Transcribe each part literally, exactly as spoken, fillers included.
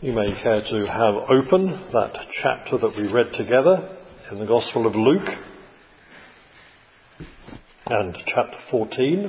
You may care to have open that chapter that we read together in the Gospel of Luke and chapter fourteen.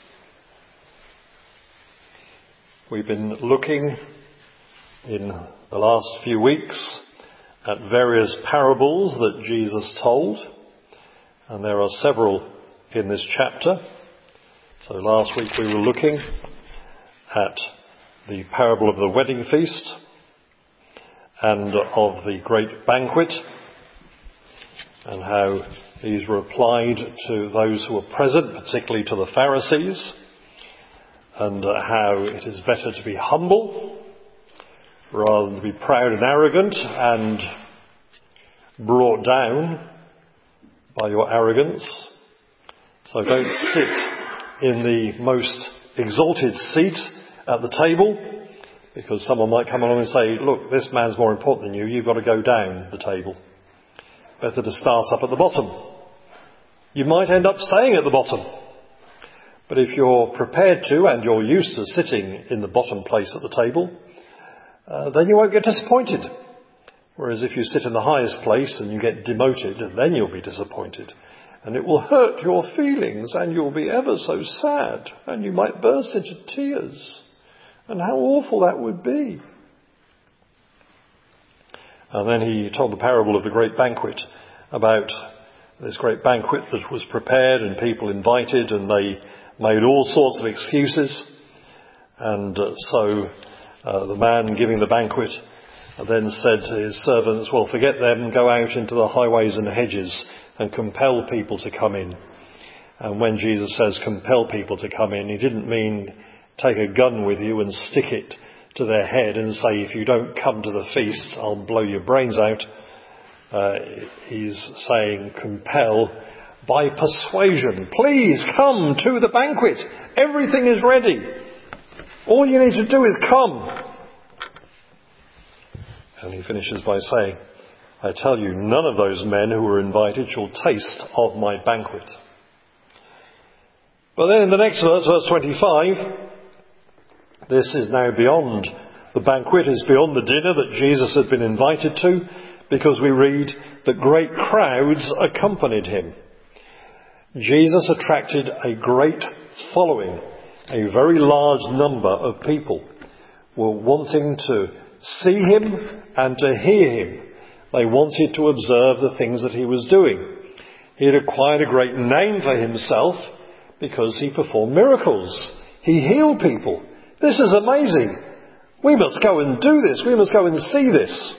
We've been looking in the last few weeks at various parables that Jesus told, and there are several in this chapter. So last week we were looking at the parable of the wedding feast and of the great banquet, and how these were applied to those who were present, particularly to the Pharisees, and how it is better to be humble rather than to be proud and arrogant and brought down by your arrogance. So don't sit in the most exalted seat at the table, because someone might come along and say, look, this man's more important than you, you've got to go down the table. Better to start up at the bottom. You might end up staying at the bottom. But if you're prepared to, and you're used to sitting in the bottom place at the table, uh, then you won't get disappointed. Whereas if you sit in the highest place and you get demoted, then you'll be disappointed. And it will hurt your feelings, and you'll be ever so sad, and you might burst into tears. And how awful that would be. And then he told the parable of the great banquet, about this great banquet that was prepared and people invited, and they made all sorts of excuses. And uh, so uh, the man giving the banquet then said to his servants, well, forget them, go out into the highways and hedges and compel people to come in. And when Jesus says compel people to come in, he didn't mean take a gun with you and stick it to their head and say, if you don't come to the feast, I'll blow your brains out. Uh, he's saying compel by persuasion. Please come to the banquet. Everything is ready. All you need to do is come. And he finishes by saying, I tell you, none of those men who were invited shall taste of my banquet. But then in the next verse, verse twenty-five, this is now beyond the banquet, is beyond the dinner that Jesus had been invited to, because we read that great crowds accompanied him. Jesus attracted a great following. A very large number of people were wanting to see him and to hear him. They wanted to observe the things that he was doing. He had acquired a great name for himself because he performed miracles. He healed people. This is amazing. We must go and do this. We must go and see this.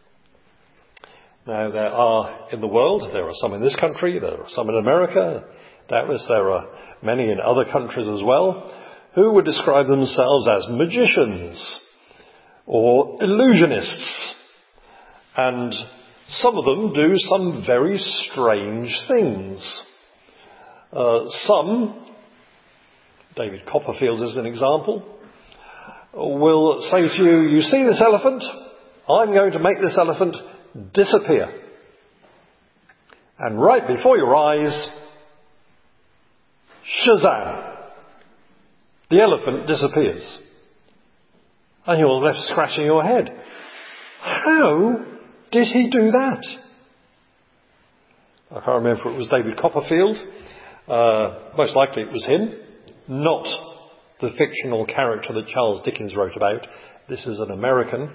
Now, there are in the world, there are some in this country, there are some in America, doubtless there are many in other countries as well, who would describe themselves as magicians or illusionists. And some of them do some very strange things. Uh, some, David Copperfield is an example, will say to you, you see this elephant? I'm going to make this elephant disappear. And right before your eyes, Shazam! The elephant disappears. And you're left scratching your head. How did he do that? I can't remember if it was David Copperfield. Uh, most likely it was him. Not the fictional character that Charles Dickens wrote about. This is an American.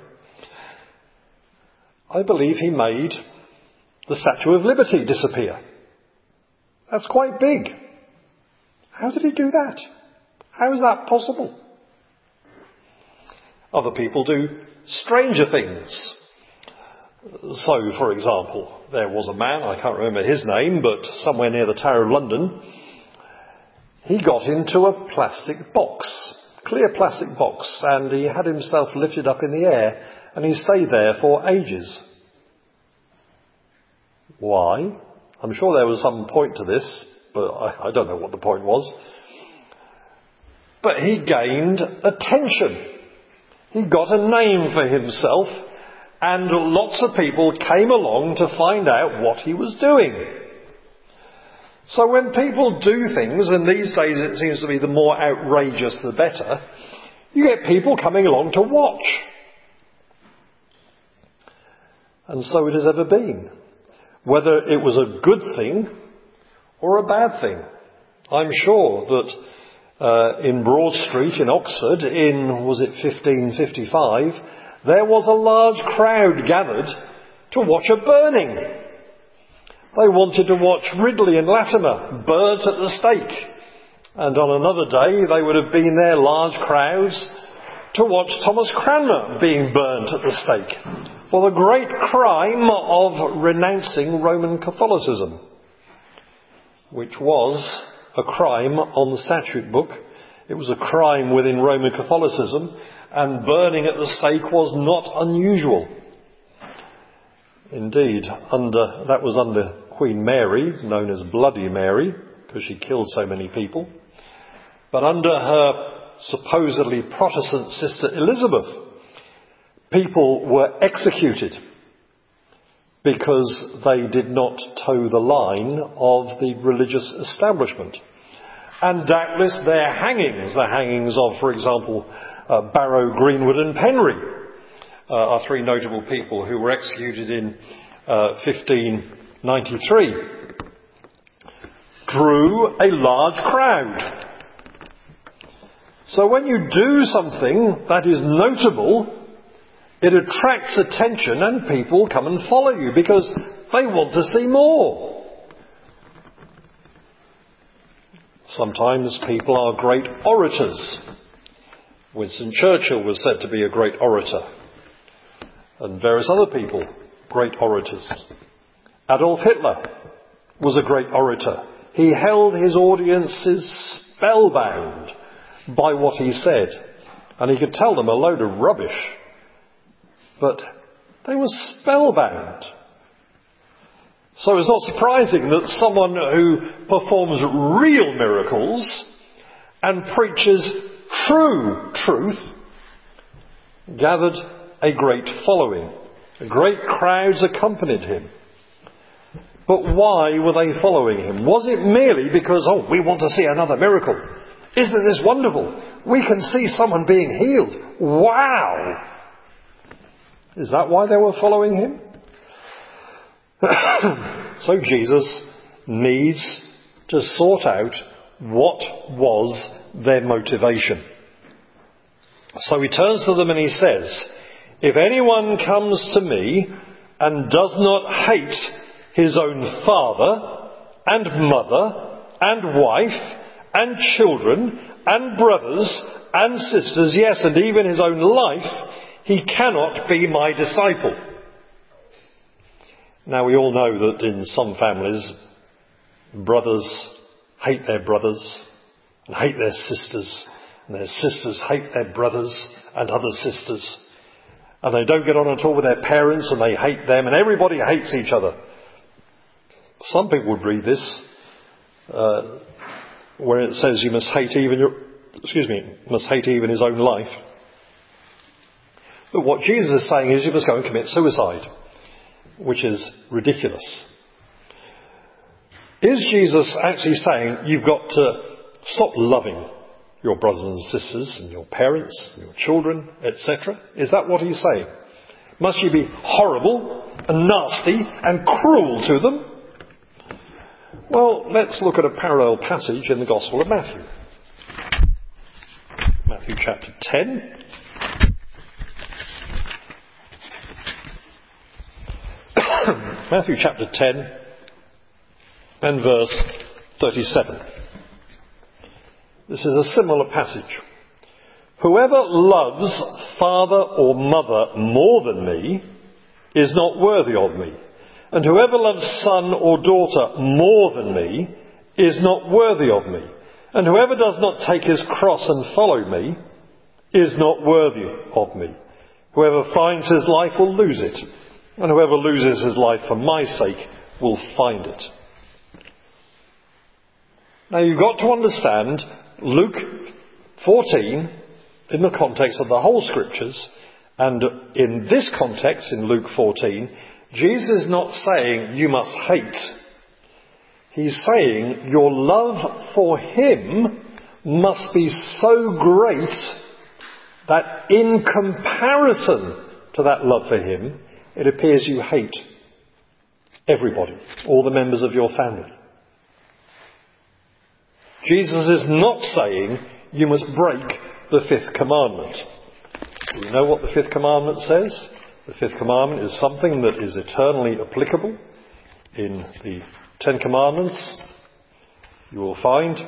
I believe he made the Statue of Liberty disappear. That's quite big. How did he do that? How is that possible? Other people do stranger things. So, for example, there was a man, I can't remember his name, but somewhere near the Tower of London, he got into a plastic box, clear plastic box, and he had himself lifted up in the air, and he stayed there for ages. Why? I'm sure there was some point to this, but I, I don't know what the point was. But he gained attention. He got a name for himself, and lots of people came along to find out what he was doing. So when people do things, and these days it seems to be the more outrageous the better, you get people coming along to watch. And so it has ever been. Whether it was a good thing or a bad thing. I'm sure that uh, in Broad Street in Oxford in, was it fifteen fifty-five, there was a large crowd gathered to watch a burning. They wanted to watch Ridley and Latimer burnt at the stake. And on another day they would have been there, large crowds, to watch Thomas Cranmer being burnt at the stake for the great crime of renouncing Roman Catholicism, which was a crime on the statute book. It was a crime within Roman Catholicism, and burning at the stake was not unusual. Indeed, under, that was under Queen Mary, known as Bloody Mary, because she killed so many people. But under her supposedly Protestant sister Elizabeth, people were executed because they did not toe the line of the religious establishment. And doubtless their hangings, the hangings of, for example, uh, Barrow, Greenwood and Penry, uh, are three notable people who were executed in uh, fifteen ninety-three, drew a large crowd. So when you do something that is notable, it attracts attention and people come and follow you because they want to see more. Sometimes people are great orators. Winston Churchill was said to be a great orator, and various other people, great orators. Adolf Hitler was a great orator. He held his audiences spellbound by what he said, and he could tell them a load of rubbish, but they were spellbound. So it's not surprising that someone who performs real miracles and preaches true truth gathered a great following. Great crowds accompanied him. But why were they following him? Was it merely because, oh, we want to see another miracle? Isn't this wonderful? We can see someone being healed. Wow! Is that why they were following him? So Jesus needs to sort out what was their motivation. So he turns to them and he says, if anyone comes to me and does not hate his own father and mother and wife and children and brothers and sisters, yes, and even his own life, he cannot be my disciple. Now we all know that in some families, brothers hate their brothers and hate their sisters, and their sisters hate their brothers and other sisters, and they don't get on at all with their parents and they hate them, and everybody hates each other. Some people would read this uh, where it says you must hate even your, excuse me, must hate even his own life. But what Jesus is saying is you must go and commit suicide, which is ridiculous. Is Jesus actually saying you've got to stop loving your brothers and sisters and your parents and your children, et cetera? Is that what he's saying? Must you be horrible and nasty and cruel to them? Well, let's look at a parallel passage in the Gospel of Matthew. Matthew chapter ten. Matthew chapter ten and verse thirty-seven. This is a similar passage. Whoever loves father or mother more than me is not worthy of me. And whoever loves son or daughter more than me is not worthy of me. And whoever does not take his cross and follow me is not worthy of me. Whoever finds his life will lose it. And whoever loses his life for my sake will find it. Now you've got to understand Luke fourteen in the context of the whole scriptures, and in this context, in Luke fourteen, Jesus is not saying you must hate. He's saying your love for him must be so great that in comparison to that love for him, it appears you hate everybody, all the members of your family. Jesus is not saying you must break the fifth commandment. Do we know what the fifth commandment says? The fifth commandment is something that is eternally applicable in the Ten Commandments. You will find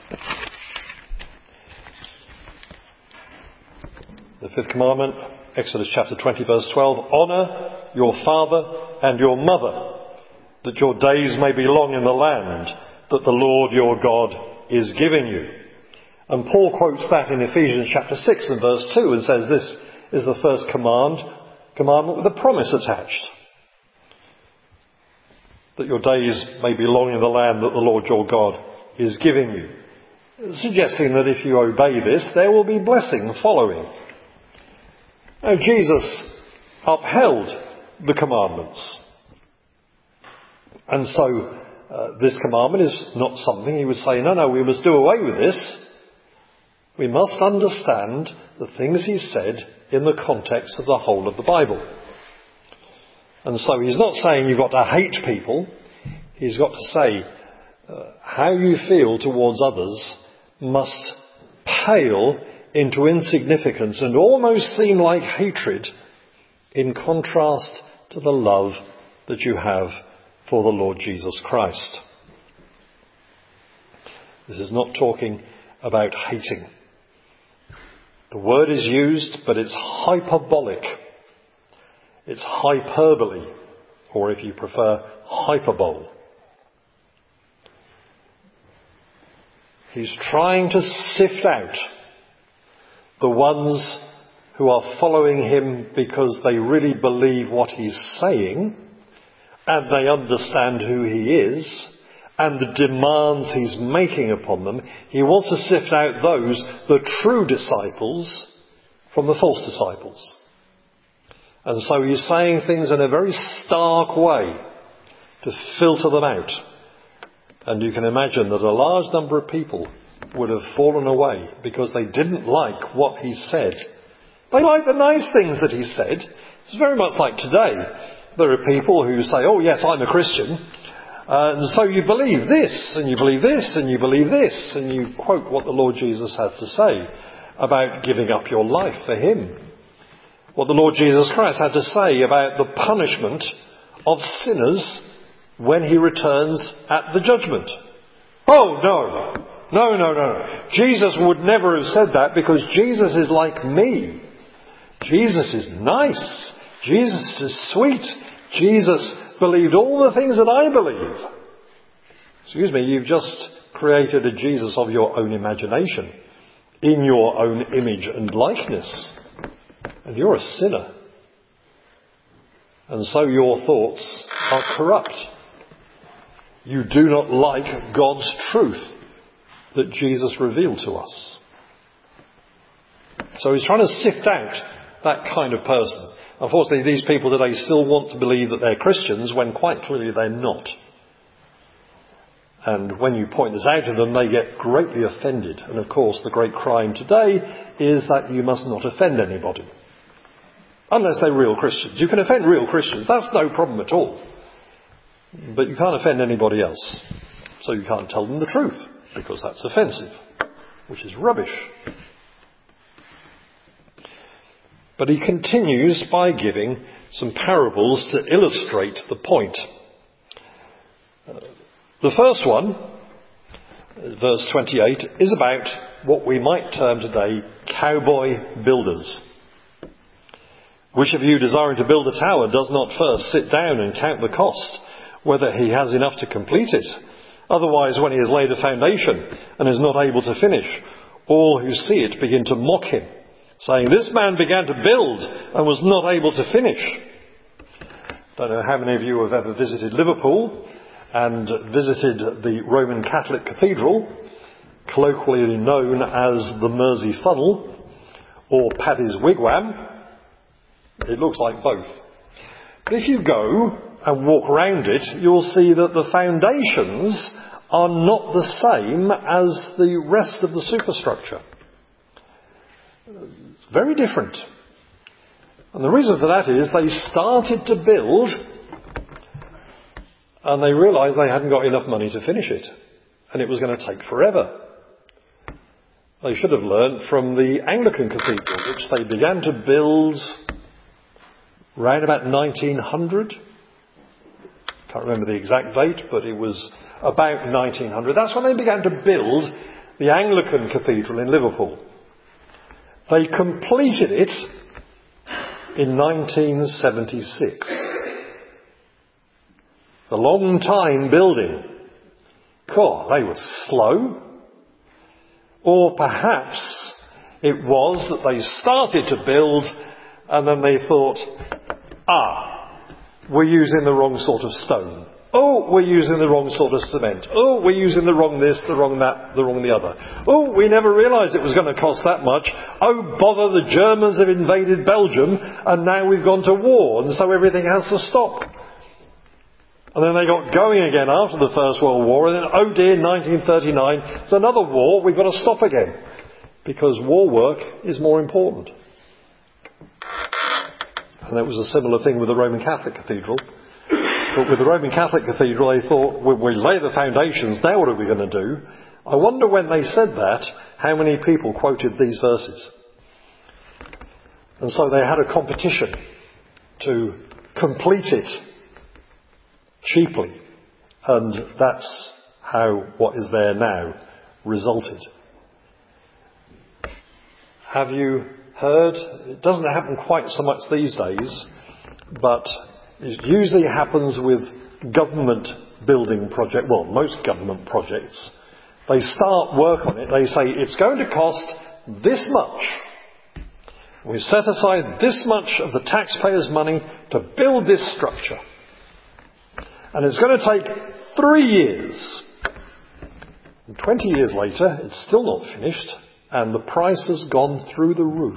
the fifth commandment, Exodus chapter twenty verse twelve, honour your father and your mother, that your days may be long in the land that the Lord your God is giving you. And Paul quotes that in Ephesians chapter six and verse two and says this is the first command, commandment with a promise attached. That your days may be long in the land that the Lord your God is giving you. Suggesting that if you obey this, there will be blessing following. Now, Jesus upheld the commandments. And so, uh, this commandment is not something he would say, no, no, we must do away with this. We must understand the things he said in the context of the whole of the Bible. And so he's not saying you've got to hate people. He's got to say uh, how you feel towards others must pale into insignificance and almost seem like hatred in contrast to the love that you have for the Lord Jesus Christ. This is not talking about hating. The word is used, but it's hyperbolic. It's hyperbole, or if you prefer, hyperbole. He's trying to sift out the ones who are following him because they really believe what he's saying and they understand who he is and the demands he's making upon them. He wants to sift out those, the true disciples, from the false disciples. And so he's saying things in a very stark way to filter them out. And you can imagine that a large number of people would have fallen away because they didn't like what he said. They liked the nice things that he said. It's very much like today. There are people who say, oh yes, I'm a Christian. And so you believe this, and you believe this, and you believe this. And you quote what the Lord Jesus had to say about giving up your life for him. What the Lord Jesus Christ had to say about the punishment of sinners when he returns at the judgment. Oh, no. No, no, no, no. Jesus would never have said that because Jesus is like me. Jesus is nice. Jesus is sweet. Jesus believed all the things that I believe. Excuse me, you've just created a Jesus of your own imagination, in your own image and likeness. And you're a sinner. And so your thoughts are corrupt. You do not like God's truth that Jesus revealed to us. So he's trying to sift out that kind of person. Unfortunately, these people today still want to believe that they're Christians when quite clearly they're not. And when you point this out to them, they get greatly offended. And of course, the great crime today is that you must not offend anybody. Unless they're real Christians. You can offend real Christians. That's no problem at all. But you can't offend anybody else. So you can't tell them the truth, because that's offensive, which is rubbish. But he continues by giving some parables to illustrate the point. Uh, the first one, verse twenty-eight, is about what we might term today cowboy builders. Which of you desiring to build a tower does not first sit down and count the cost, whether he has enough to complete it? Otherwise, when he has laid a foundation and is not able to finish, all who see it begin to mock him, saying, this man began to build and was not able to finish. Don't know how many of you have ever visited Liverpool and visited the Roman Catholic Cathedral, colloquially known as the Mersey Funnel or Paddy's Wigwam. It looks like both. But if you go and walk around it, you'll see that the foundations are not the same as the rest of the superstructure. It's very different. And the reason for that is they started to build and they realised they hadn't got enough money to finish it. And it was going to take forever. They should have learnt from the Anglican Cathedral, which they began to build round about nineteen hundred. Can't remember the exact date, but it was about nineteen hundred. That's when they began to build the Anglican Cathedral in Liverpool. They completed it in nineteen seventy-six. It's a long time building. God, they were slow. Or perhaps it was that they started to build and then they thought, ah, we're using the wrong sort of stone. Oh, we're using the wrong sort of cement. Oh, we're using the wrong this, the wrong that, the wrong the other. Oh, we never realised it was going to cost that much. Oh, bother, the Germans have invaded Belgium and now we've gone to war and so everything has to stop. And then they got going again after the First World War and then, oh dear, nineteen thirty-nine, it's another war, we've got to stop again. Because war work is more important. And that was a similar thing with the Roman Catholic Cathedral. But with the Roman Catholic Cathedral, they thought, when we lay the foundations, now what are we going to do? I wonder when they said that, how many people quoted these verses. And so they had a competition to complete it cheaply. And that's how what is there now resulted. Have you heard? It doesn't happen quite so much these days, but it usually happens with government building project. Well, most government projects. They start work on it. They say it's going to cost this much. We've set aside this much of the taxpayers' money to build this structure. And it's going to take three years. And twenty years later, it's still not finished, and the price has gone through the roof.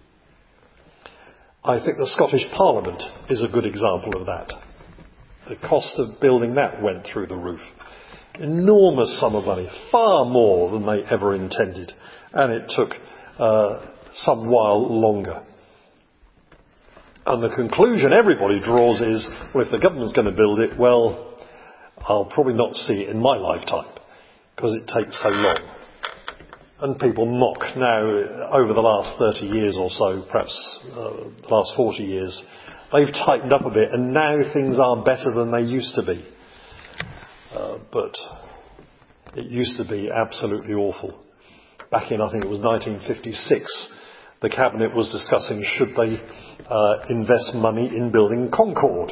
I think the Scottish Parliament is a good example of that. The cost of building that went through the roof. Enormous sum of money, far more than they ever intended. And it took uh, some while longer. And the conclusion everybody draws is, well, if the government's going to build it, well, I'll probably not see it in my lifetime, because it takes so long. And people mock now, over the last thirty years or so, perhaps uh, the last forty years, they've tightened up a bit, and now things are better than they used to be. Uh, but it used to be absolutely awful. Back in, I think it was nineteen fifty-six, the Cabinet was discussing should they uh, invest money in building Concorde.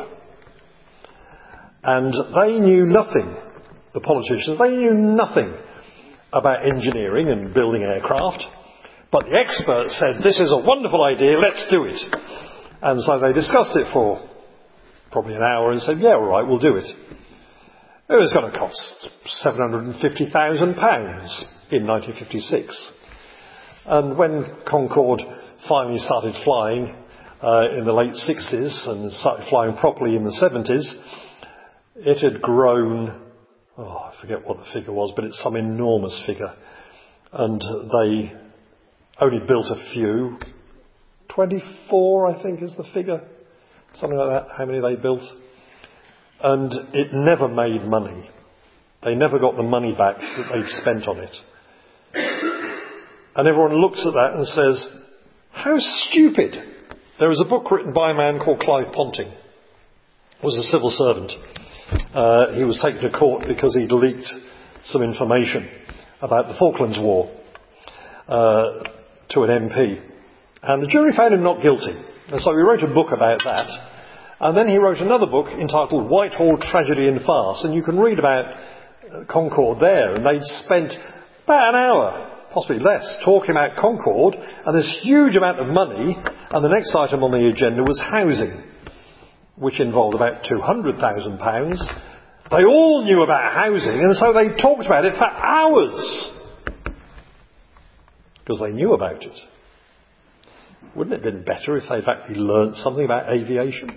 And they knew nothing, the politicians, they knew nothing about engineering and building aircraft. But the experts said, this is a wonderful idea, let's do it. And so they discussed it for probably an hour and said, yeah, all right, we'll do it. It was going to cost seven hundred fifty thousand pounds in nineteen fifty-six. And when Concorde finally started flying uh, in the late sixties and started flying properly in the seventies, it had grown, oh, I forget what the figure was, but it's some enormous figure. And they only built a few. twenty-four, I think, is the figure. Something like that, how many they built. And it never made money. They never got the money back that they'd spent on it. And everyone looks at that and says, how stupid. There was a book written by a man called Clive Ponting. He was a civil servant. Uh, he was taken to court because he'd leaked some information about the Falklands War uh, to an M P. And the jury found him not guilty. And so he wrote a book about that. And then he wrote another book entitled Whitehall Tragedy and Farce. And you can read about Concorde there. And they'd spent about an hour, possibly less, talking about Concorde and this huge amount of money. And the next item on the agenda was housing, which involved about two hundred thousand pounds. They all knew about housing, and so they talked about it for hours. Because they knew about it. Wouldn't it have been better if they'd actually learnt something about aviation?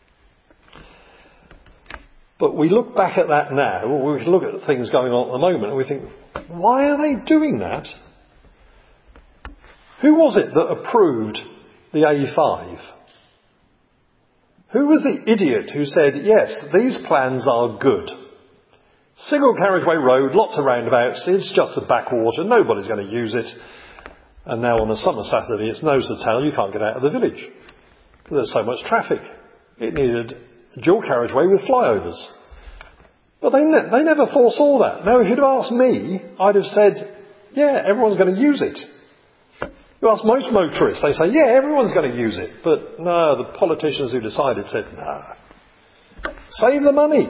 But we look back at that now, or we look at things going on at the moment, and we think, why are they doing that? Who was it that approved the A five? Who was the idiot who said, yes, these plans are good? Single carriageway road, lots of roundabouts, it's just a backwater, nobody's going to use it. And now on a summer Saturday, it's nose to tail, you can't get out of the village. Because there's so much traffic. It needed a dual carriageway with flyovers. But they, ne- they never foresaw that. Now, if you'd have asked me, I'd have said, yeah, everyone's going to use it. You ask most motorists, they say, yeah, everyone's going to use it. But no, the politicians who decided said, no. Save the money.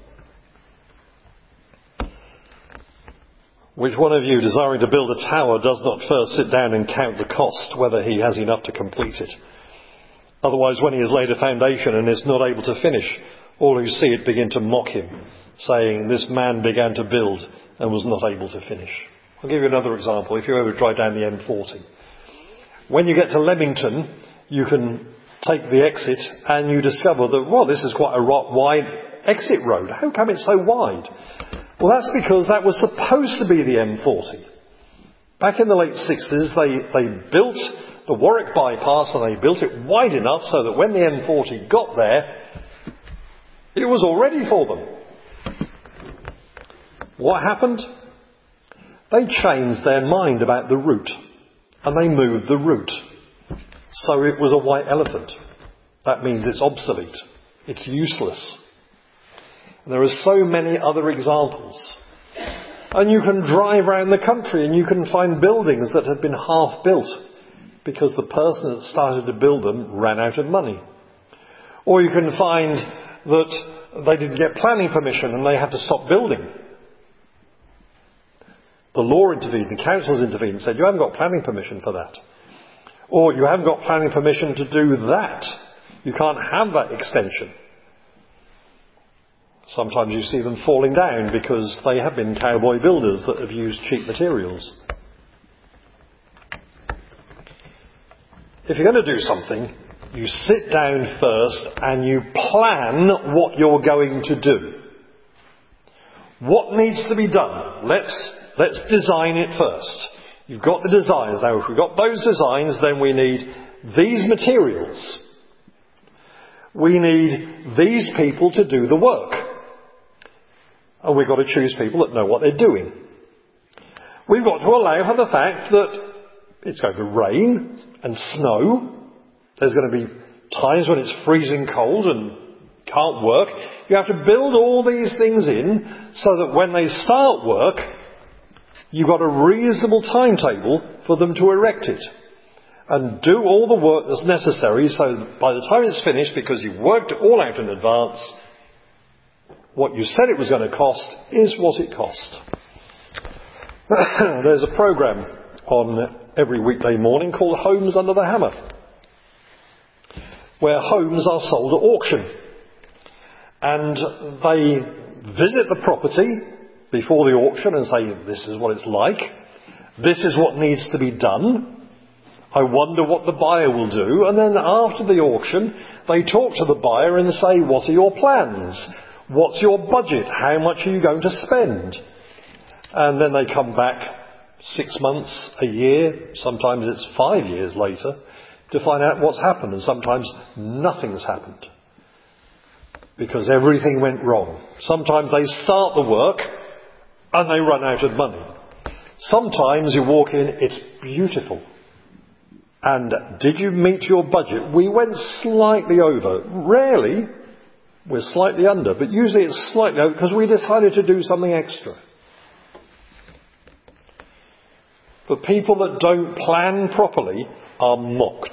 Which one of you, desiring to build a tower, does not first sit down and count the cost, whether he has enough to complete it? Otherwise, when he has laid a foundation and is not able to finish, all who see it begin to mock him, saying, this man began to build and was not able to finish. I'll give you another example. If you ever drive down the M forty, when you get to Leamington, you can take the exit and you discover that, well, this is quite a wide exit road. How come it's so wide? Well, that's because that was supposed to be the M forty. Back in the late sixties, they, they built the Warwick bypass and they built it wide enough so that when the M forty got there, it was all ready for them. What happened? They changed their mind about the route and they moved the route. So it was a white elephant. That means it's obsolete. It's useless. And there are so many other examples. And you can drive around the country and you can find buildings that have been half built because the person that started to build them ran out of money. Or you can find that they didn't get planning permission and they had to stop building. The law intervened, the councils intervened and said, you haven't got planning permission for that. Or you haven't got planning permission to do that. You can't have that extension. Sometimes you see them falling down because they have been cowboy builders that have used cheap materials. If you're going to do something, you sit down first and you plan what you're going to do. What needs to be done? Let's, let's design it first. You've got the designs. Now, if we've got those designs, then we need these materials. We need these people to do the work. And we've got to choose people that know what they're doing. We've got to allow for the fact that it's going to rain and snow. There's going to be times when it's freezing cold and can't work. You have to build all these things in so that when they start work, you've got a reasonable timetable for them to erect it. And do all the work that's necessary so that by the time it's finished, because you've worked it all out in advance, what you said it was going to cost is what it cost. There's a programme on every weekday morning called Homes Under the Hammer, where homes are sold at auction. And they visit the property before the auction and say, this is what it's like. This is what needs to be done. I wonder what the buyer will do. And then after the auction, they talk to the buyer and say, what are your plans? What's your budget? How much are you going to spend? And then they come back six months, a year, sometimes it's five years later, to find out what's happened. And sometimes nothing's happened. Because everything went wrong. Sometimes they start the work and they run out of money. Sometimes you walk in, it's beautiful. And did you meet your budget? We went slightly over. Rarely, we're slightly under, but usually it's slightly over because we decided to do something extra. But people that don't plan properly are mocked.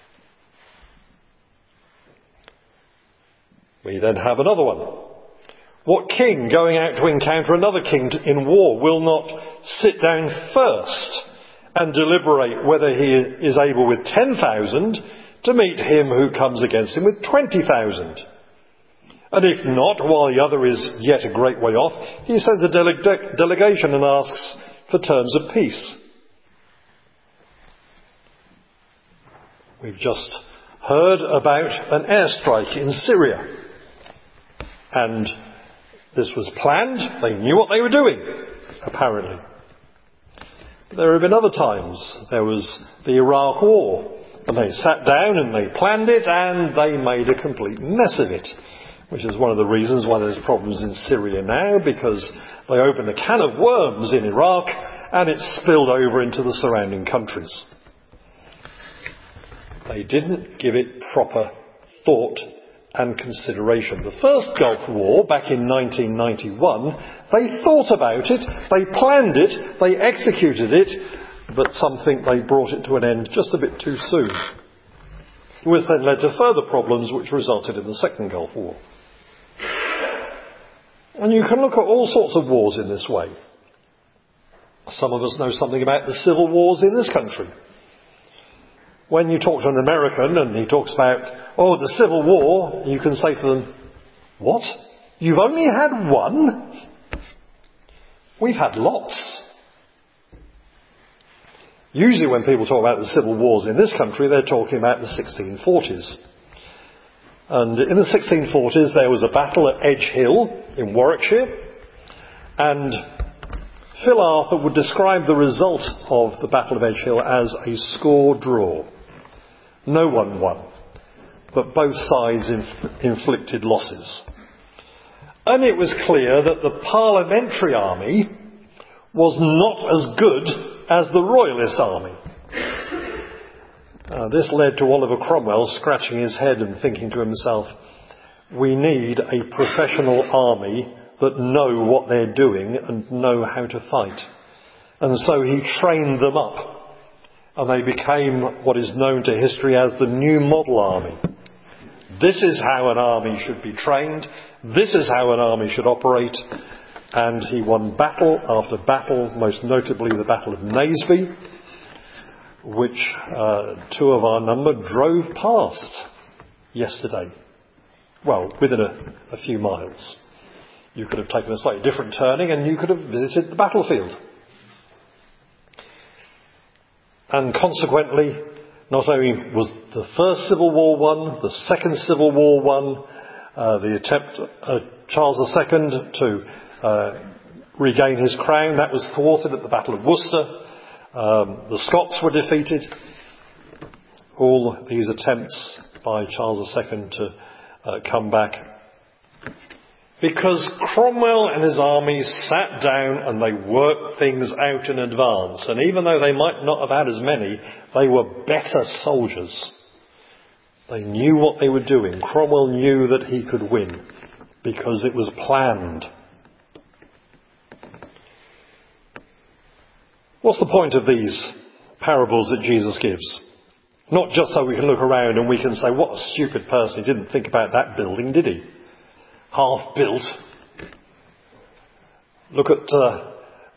We then have another one. What king going out to encounter another king in war will not sit down first and deliberate whether he is able with ten thousand to meet him who comes against him with twenty thousand? And if not, while the other is yet a great way off, he sends a dele- delegation and asks for terms of peace. We've just heard about an airstrike in Syria. And this was planned. They knew what they were doing, apparently. But there have been other times. There was the Iraq War. And they sat down and they planned it and they made a complete mess of it. Which is one of the reasons why there's problems in Syria now, because they opened a can of worms in Iraq and it spilled over into the surrounding countries. They didn't give it proper thought and consideration. The first Gulf War, back in nineteen ninety-one, they thought about it, they planned it, they executed it, but some think they brought it to an end just a bit too soon. Which then led to further problems which resulted in the Second Gulf War. And you can look at all sorts of wars in this way. Some of us know something about the civil wars in this country. When you talk to an American and he talks about, oh, the Civil War, you can say to them, what? You've only had one? We've had lots. Usually when people talk about the civil wars in this country, they're talking about the sixteen forties. And in the sixteen forties there was a battle at Edge Hill in Warwickshire, and Phil Arthur would describe the result of the Battle of Edge Hill as a score draw. No one won, but both sides inf- inflicted losses. And it was clear that the Parliamentary Army was not as good as the Royalist Army. Uh, this led to Oliver Cromwell scratching his head and thinking to himself, we need a professional army that know what they're doing and know how to fight. And so he trained them up. And they became what is known to history as the New Model Army. This is how an army should be trained. This is how an army should operate. And he won battle after battle, most notably the Battle of Naseby, which uh, two of our number drove past yesterday. Well, within a, a few miles. You could have taken a slightly different turning and you could have visited the battlefield. And consequently, not only was the First Civil War won, the Second Civil War won, uh, the attempt of Charles the Second to uh, regain his crown, that was thwarted at the Battle of Worcester. Um, the Scots were defeated. All these attempts by Charles the Second to uh, come back. Because Cromwell and his army sat down and they worked things out in advance. And even though they might not have had as many, they were better soldiers. They knew what they were doing. Cromwell knew that he could win because it was planned. What's the point of these parables that Jesus gives? Not just so we can look around and we can say, what a stupid person, he didn't think about that building, did he? Half built. Look at uh,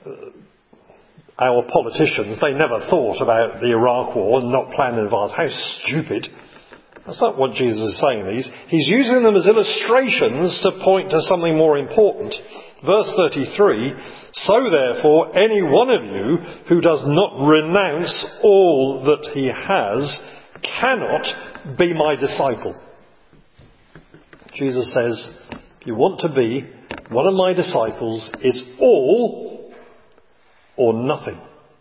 our politicians. They never thought about the Iraq War and not planned in advance. How stupid. That's not what Jesus is saying these. He's using them as illustrations to point to something more important. Verse thirty-three, so therefore any one of you who does not renounce all that he has cannot be my disciple. Jesus says, if you want to be one of my disciples, it's all or nothing.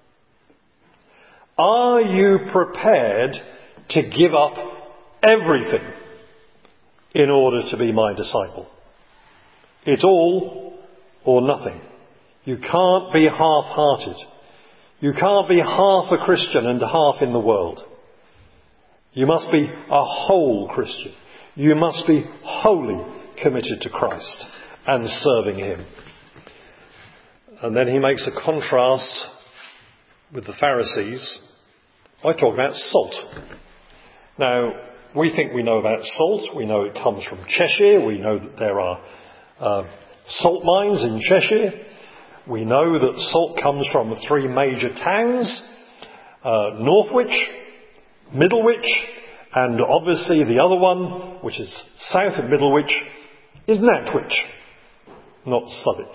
Are you prepared to give up everything in order to be my disciple? It's all or nothing. You can't be half-hearted. You can't be half a Christian and half in the world. You must be a whole Christian. You must be wholly committed to Christ and serving him. And then he makes a contrast with the Pharisees by talking about salt. Now, we think we know about salt. We know it comes from Cheshire. We know that there are uh, salt mines in Cheshire. We know that salt comes from three major towns, uh, Northwich, Middlewich, and obviously the other one, which is south of Middlewich, is Nantwich, not Southwich.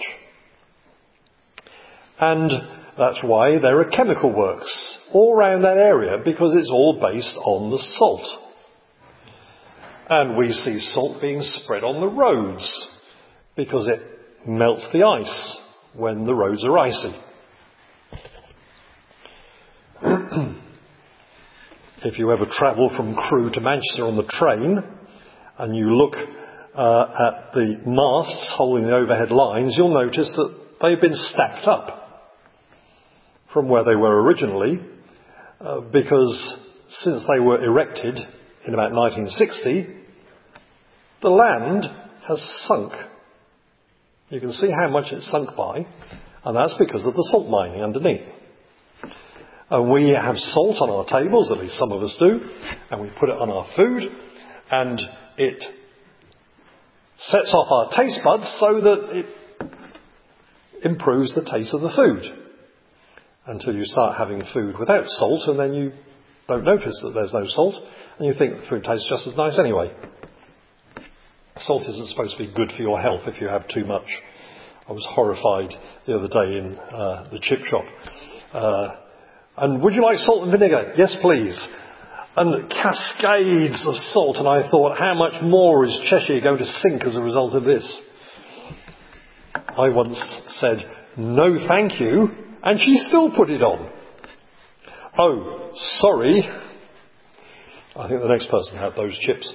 And that's why there are chemical works all around that area, because it's all based on the salt. And we see salt being spread on the roads, because it melts the ice when the roads are icy. If you ever travel from Crewe to Manchester on the train and you look uh, at the masts holding the overhead lines, you'll notice that they've been stacked up from where they were originally, uh, because since they were erected in about nineteen sixty, the land has sunk. You can see how much it's sunk by, and that's because of the salt mining underneath. And we have salt on our tables, at least some of us do, and we put it on our food, and it sets off our taste buds so that it improves the taste of the food. Until you start having food without salt, and then you don't notice that there's no salt, and you think the food tastes just as nice anyway. Salt isn't supposed to be good for your health if you have too much. I was horrified the other day in uh, the chip shop. Uh, and would you like salt and vinegar? Yes, please. And cascades of salt. And I thought, how much more is Cheshire going to sink as a result of this? I once said, no thank you. And she still put it on. Oh, sorry. I think the next person had those chips.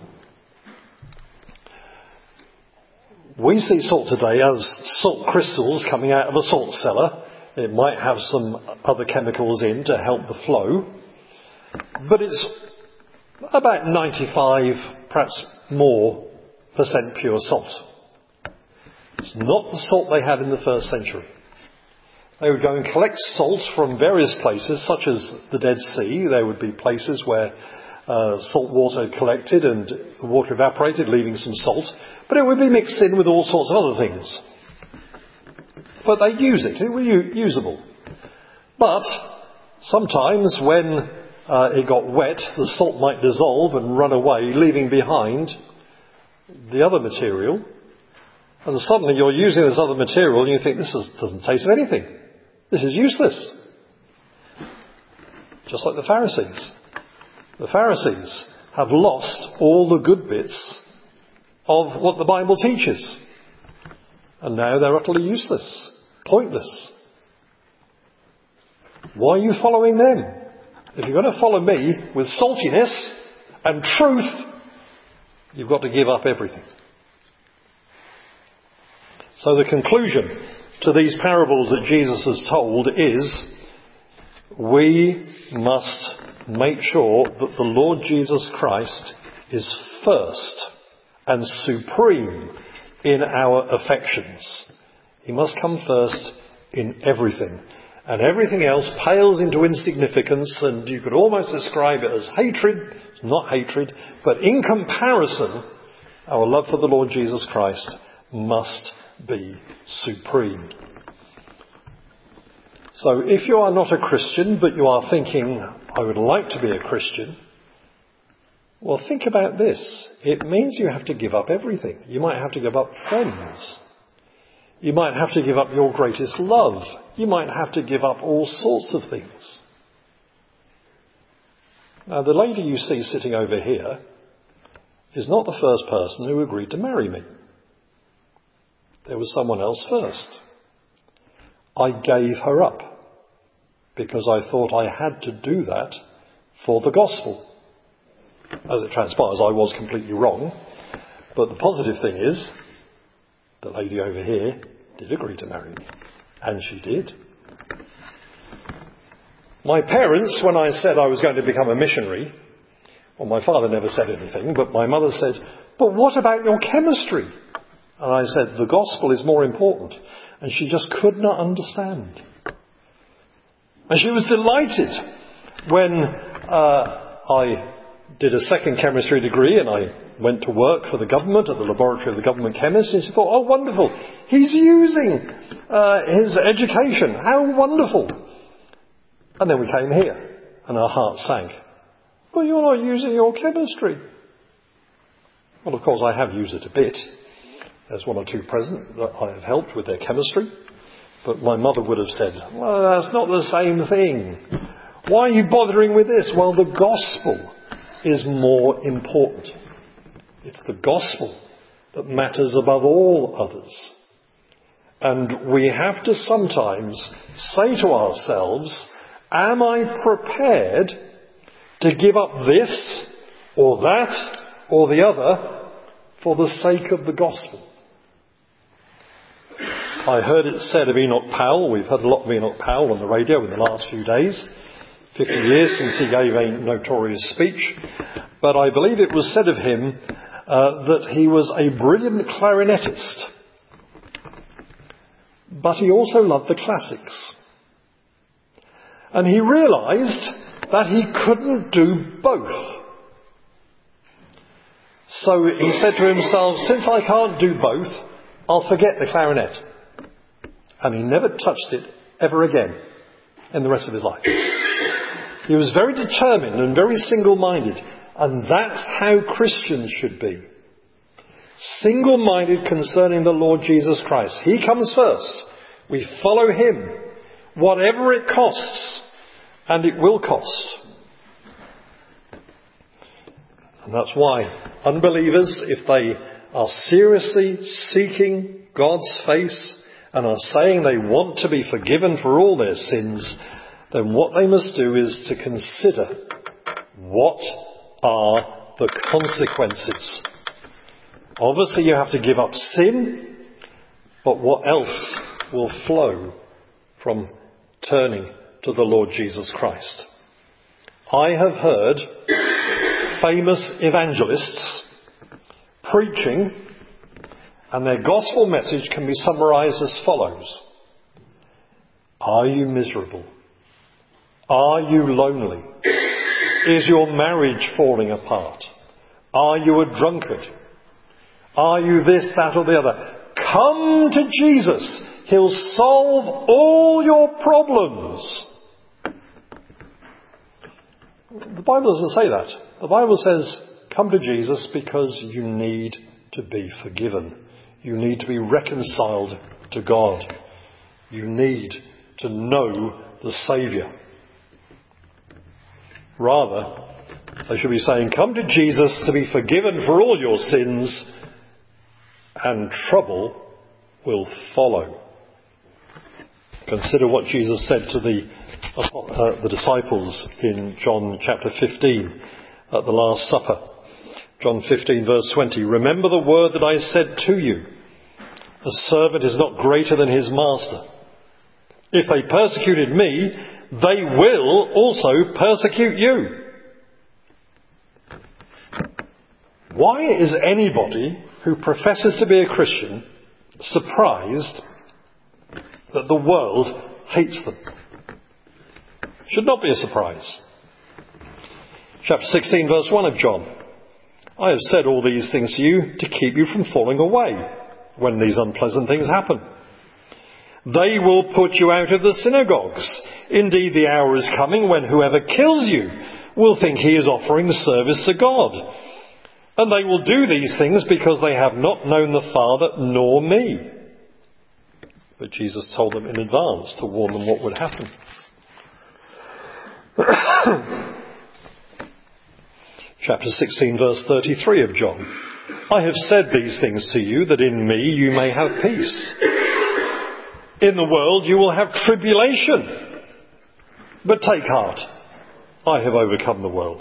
We see salt today as salt crystals coming out of a salt cellar. It might have some other chemicals in to help the flow. But it's about ninety-five, perhaps more, percent pure salt. It's not the salt they had in the first century. They would go and collect salt from various places, such as the Dead Sea. There would be places where Uh, salt water collected and the water evaporated, leaving some salt, but it would be mixed in with all sorts of other things. But they'd use it, it was u- usable. But sometimes when uh, it got wet, the salt might dissolve and run away, leaving behind the other material, and suddenly you're using this other material and you think, this is, doesn't taste of anything. This is useless. Just like the Pharisees. The Pharisees have lost all the good bits of what the Bible teaches. And now they're utterly useless, pointless. Why are you following them? If you're going to follow me with saltiness and truth, you've got to give up everything. So the conclusion to these parables that Jesus has told is, we must make sure that the Lord Jesus Christ is first and supreme in our affections. He must come first in everything. And everything else pales into insignificance, and you could almost describe it as hatred. It's not hatred, but in comparison, our love for the Lord Jesus Christ must be supreme. So if you are not a Christian, but you are thinking, I would like to be a Christian, well, think about this. It means you have to give up everything. You might have to give up friends. You might have to give up your greatest love. You might have to give up all sorts of things. Now, the lady you see sitting over here is not the first person who agreed to marry me. There was someone else first. I gave her up because I thought I had to do that for the gospel. As it transpires, I was completely wrong. But the positive thing is, the lady over here did agree to marry me. And she did. My parents, when I said I was going to become a missionary, well, my father never said anything, but my mother said, but what about your chemistry? And I said, the gospel is more important. And she just could not understand. And she was delighted when uh, I did a second chemistry degree and I went to work for the government at the laboratory of the government chemist. And she thought, oh, wonderful. He's using uh, his education. How wonderful. And then we came here and our hearts sank. But you're not using your chemistry. Well, of course, I have used it a bit. There's one or two present that I have helped with their chemistry. But my mother would have said, well, that's not the same thing. Why are you bothering with this? Well, the gospel is more important. It's the gospel that matters above all others. And we have to sometimes say to ourselves, am I prepared to give up this or that or the other for the sake of the gospel. I heard it said of Enoch Powell, we've heard a lot of Enoch Powell on the radio in the last few days, fifty years since he gave a notorious speech, but I believe it was said of him uh, that he was a brilliant clarinetist, but he also loved the classics. And he realised that he couldn't do both. So he said to himself, since I can't do both, I'll forget the clarinet. And he never touched it ever again in the rest of his life. He was very determined and very single-minded. And that's how Christians should be. Single-minded concerning the Lord Jesus Christ. He comes first. We follow him, whatever it costs. And it will cost. And that's why unbelievers, if they are seriously seeking God's face and are saying they want to be forgiven for all their sins, then what they must do is to consider what are the consequences. Obviously you have to give up sin, but what else will flow from turning to the Lord Jesus Christ? I have heard famous evangelists preaching, and their gospel message can be summarized as follows. Are you miserable? Are you lonely? Is your marriage falling apart? Are you a drunkard? Are you this, that or the other? Come to Jesus. He'll solve all your problems. The Bible doesn't say that. The Bible says, come to Jesus because you need to be forgiven. You need to be reconciled to God. You need to know the Saviour. Rather, they should be saying, come to Jesus to be forgiven for all your sins, and trouble will follow. Consider what Jesus said to the, uh, the disciples in John chapter fifteen at the Last Supper. John fifteen verse twenty. Remember the word that I said to you. The servant is not greater than his master. If they persecuted me, they will also persecute you. Why is anybody who professes to be a Christian surprised that the world hates them? Should not be a surprise. Chapter sixteen verse one of John. I have said all these things to you to keep you from falling away when these unpleasant things happen. They will put you out of the synagogues. Indeed, the hour is coming when whoever kills you will think he is offering service to God. And they will do these things because they have not known the Father nor me. But Jesus told them in advance to warn them what would happen. Chapter sixteen verse thirty-three of John. I have said these things to you that in me you may have peace. In the world you will have tribulation. But take heart. I have overcome the world.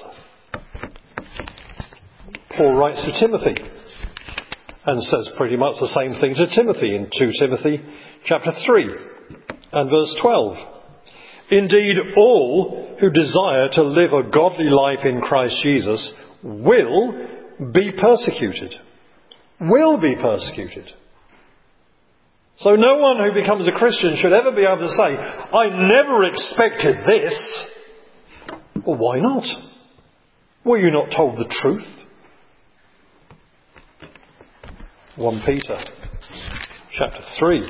Paul writes to Timothy and says pretty much the same thing to Timothy in Second Timothy chapter three and verse twelve. Indeed, all who desire to live a godly life in Christ Jesus will be persecuted. Will be persecuted. So no one who becomes a Christian should ever be able to say, I never expected this. Well, why not? Were you not told the truth? First Peter chapter three.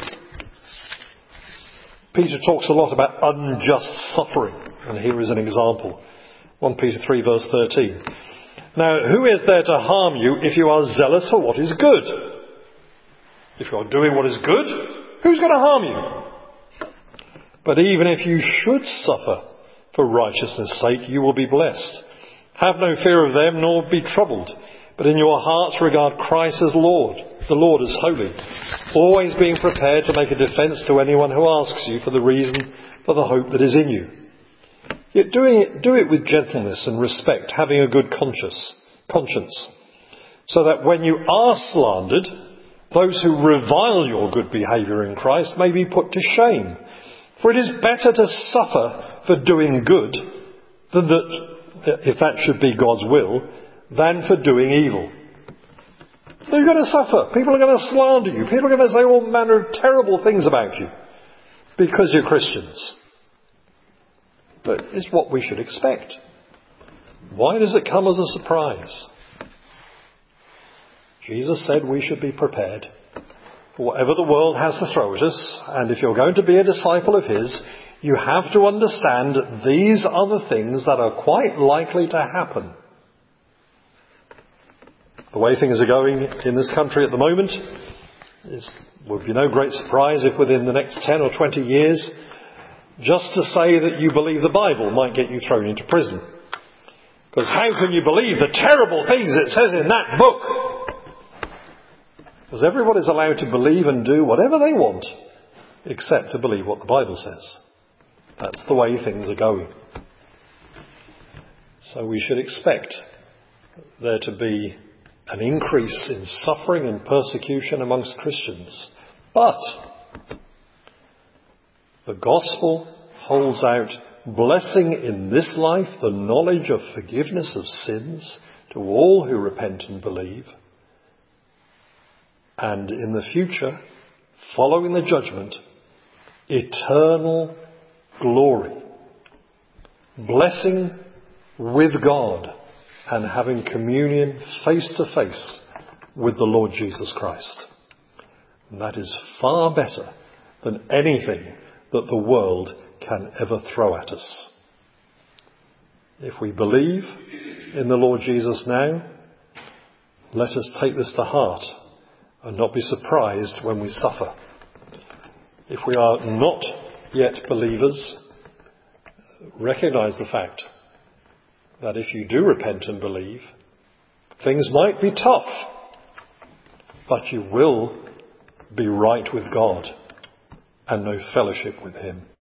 Peter talks a lot about unjust suffering, and here is an example. First Peter three verse thirteen. Now, who is there to harm you if you are zealous for what is good? If you are doing what is good, who's going to harm you? But even if you should suffer for righteousness' sake, you will be blessed. Have no fear of them, nor be troubled. But in your hearts regard Christ as Lord. The Lord is holy, always being prepared to make a defence to anyone who asks you for the reason for the hope that is in you. Yet doing it, do it with gentleness and respect, having a good conscience, conscience, so that when you are slandered, those who revile your good behaviour in Christ may be put to shame. For it is better to suffer for doing good, than that, if that should be God's will, than for doing evil. So you're going to suffer. People are going to slander you. People are going to say all manner of terrible things about you because you're Christians. But it's what we should expect. Why does it come as a surprise? Jesus said we should be prepared for whatever the world has to throw at us. And if you're going to be a disciple of his, you have to understand that these are the things that are quite likely to happen. The way things are going in this country at the moment is, would be no great surprise if within the next ten or twenty years, just to say that you believe the Bible might get you thrown into prison. Because how can you believe the terrible things it says in that book? Because everybody's allowed to believe and do whatever they want, except to believe what the Bible says. That's the way things are going. So we should expect there to be an increase in suffering and persecution amongst Christians. But the gospel holds out blessing in this life, the knowledge of forgiveness of sins to all who repent and believe. And in the future, following the judgment, eternal glory. Blessing with God and having communion face to face with the Lord Jesus Christ. And that is far better than anything that the world can ever throw at us. If we believe in the Lord Jesus now, let us take this to heart and not be surprised when we suffer. If we are not yet believers, recognise the fact that if you do repent and believe, things might be tough, but you will be right with God and know fellowship with him.